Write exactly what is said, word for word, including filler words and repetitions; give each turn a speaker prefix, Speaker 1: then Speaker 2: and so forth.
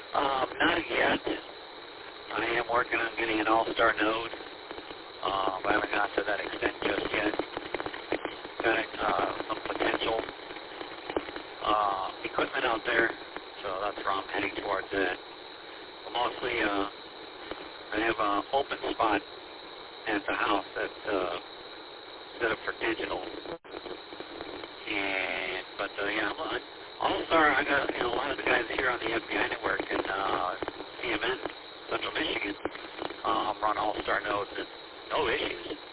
Speaker 1: Um, not yet. I am working on getting an all-star node. Um, I haven't got to that extent just yet. Got uh, some potential uh, equipment out there, so that's where I'm heading towards it. But mostly, uh, I have an open spot at the house that's uh, set up for digital. And but uh, yeah, well, all-star. I got you know a lot of the guys here on the F B I network and uh, C M N, Central Michigan, um, run all-star nodes and no issues.